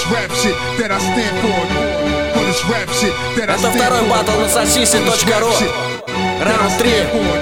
Это второй батл на sosisi.ru. Раунд 3.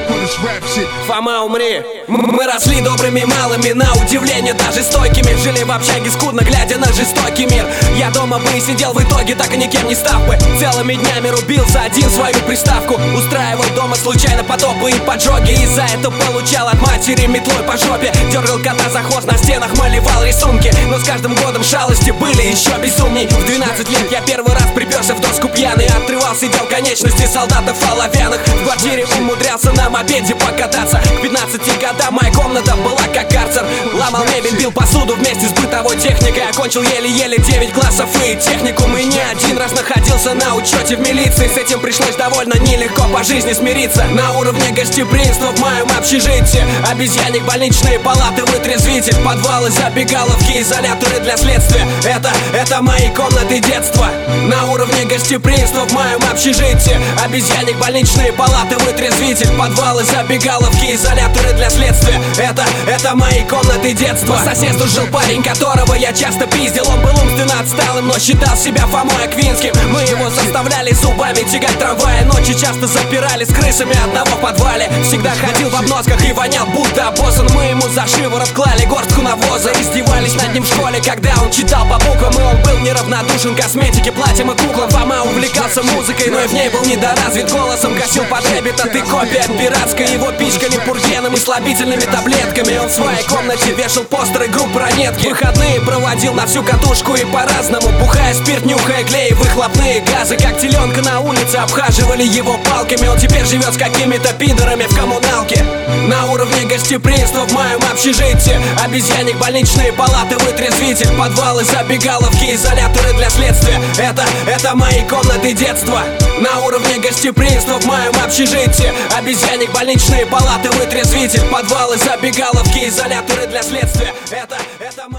Фома, умри. Мы росли добрыми малыми, на удивление даже стойкими. Жили в общаге скудно, глядя на жестокий мир. Я дома бы и сидел в итоге, так и никем не став бы. Целыми днями рубился один свою приставку. Устраивал дома случайно потопы и поджоги. И за это получал от матери метлой по жопе. Дергал кота за хвост, на стенах малевал рисунки. Но с каждым годом шалости были еще безумней. В 12 лет я первый раз приперся в доску пьяный. Отрывал, сидел конечности солдатов оловянных. В квартире умудрялся на мопеде покататься. К 15 годам моя комната была как карцер. Ломал мебель, бил посуду вместе с бытовой техникой. Окончил еле-еле 9 классов и техникум. И не один раз находился на учете в милиции. С этим пришлось довольно нелегко по жизни смириться. На уровне гостеприимства в моем общежитии обезьянник, больничные палаты, вытрезвитель, подвалы, забегаловки, изоляторы для следствия. Это мои комнаты детства. На уровне гостеприимства в моем общежитии обезьянник, больничные палаты, вытрезвитель, подвалы, забегаловки, изоляторы для следствия. Это мои комнаты детства. По соседству жил парень, которого я часто пиздил. Он был умственно отсталым, но считал себя Фомой Аквинским. Мы его заставляли зубами тягать трамваи. Ночи часто запирали с крысами одного в подвале. Всегда ходил в обносках и вонял будто обоссан. Мы ему за шиворот клали горстку навоза. Издевались над ним в школе, когда он читал по буквам. И он был неравнодушен к косметике, платьям и куклам. Фома увлекался музыкой, но и в ней был недоразвит. Голосом гасил потребит, а ты копия пиратская. Его пичкали пургеном и слабительными таблетками. Он в своей комнате вешал постеры групп ранетки. Выходные проводил на всю катушку и по-разному. Бухая спирт, нюхая клей, выхлопные газы. Как теленка на улице обхаживали его палками. Он теперь живет с какими-то пидорами в коммуналке. На уровне гостеприимства в моем общежитии обезьянник, больничные палаты, вытрезвитель, подвалы, забегаловки, изоляторы для следствия. Это мои комнаты детства. На уровне гостеприимства в моем общежитии обезьянник, больничные палаты, вытрезвитель, подвалы, забегаловки, изоляторы для следствия. Это